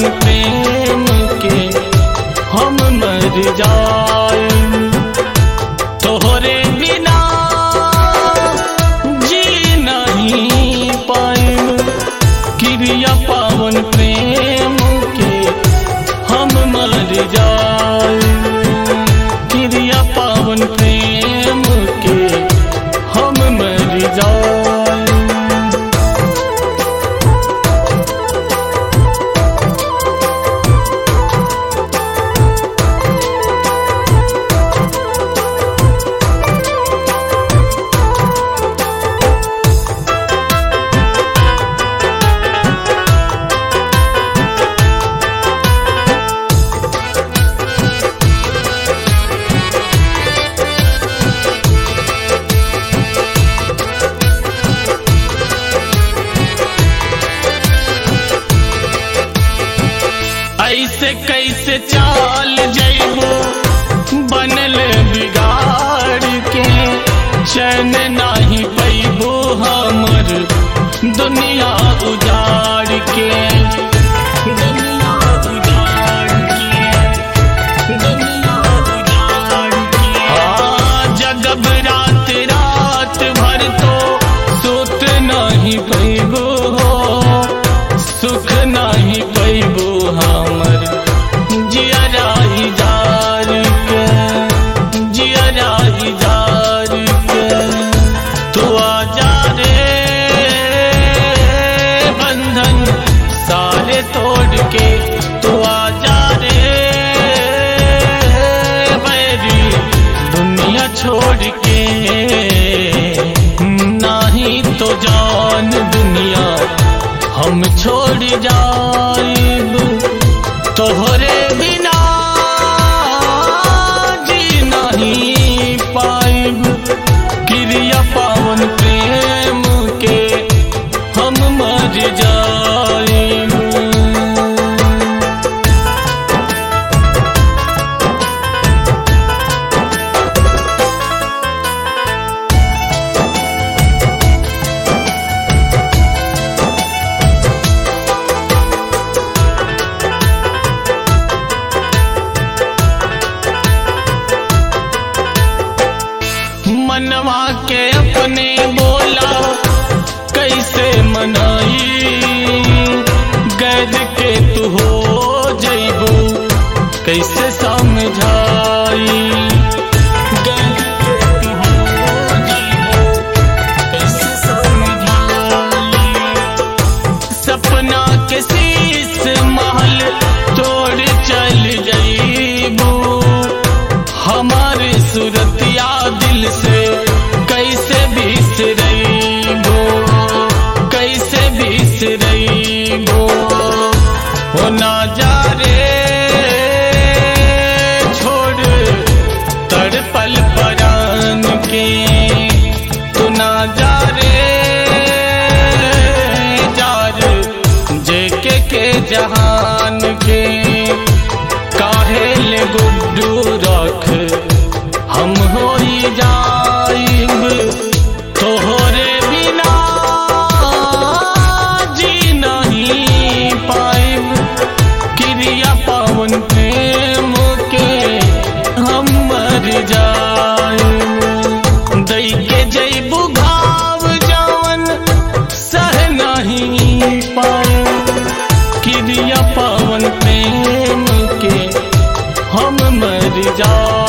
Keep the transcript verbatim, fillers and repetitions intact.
पावन प्रेम के हम मर जाए। तोहरे बिना जी नहीं पाए, क्रिया पावन प्रेम के हम मर जाए। क्रिया पावन प्रेम के हम मर जाए। ऐसे कैसे चाल जइबो बनल बिगाड़ के, चैन नाही पैबो हमर दुनिया उजाड़ के। दुनिया उजाड़ के, दुनिया उजाड़ के। हाँ, जगब रात रात भर तो सुत नहीं पैबो हो, सुख नहीं पैबो हमर जियरा जार के, जियरा जार के। तू आजा रे बंधन सारे तोड़ के, तू आजा रे बैरी दुनिया छोड़ के। नहीं तो जान दुनिया हम छोड़ जाइब, तोहरे बिना जी नहीं पाइब। क्रिया पावन प्रेम के हम मर जाइब। मनवा के अपने बोला कैसे मनाई, गैर के तू हो जइबू कैसे समझाई। गैर के तू हो जइबू कैसे समझाई। सपना के शीश महल तोड़ चल जइबू, हमारे सूरतिया दिल से कैसे बिसरइबो, कैसे बिसरइबो। हो ना जा रे छोड़ तड़पल परान के, तू ना जा रे जार जेके के जहान के। काहे ले गुड्डू रख हम हो ही जाइब, तोहरे बिना जी नहीं पाइब। क्रिया पावन प्रेम के हम मर जाइब। दई के जइबू घाव जवन सह नहीं पाइब। क्रिया पावन प्रेम के हम मर जाइब।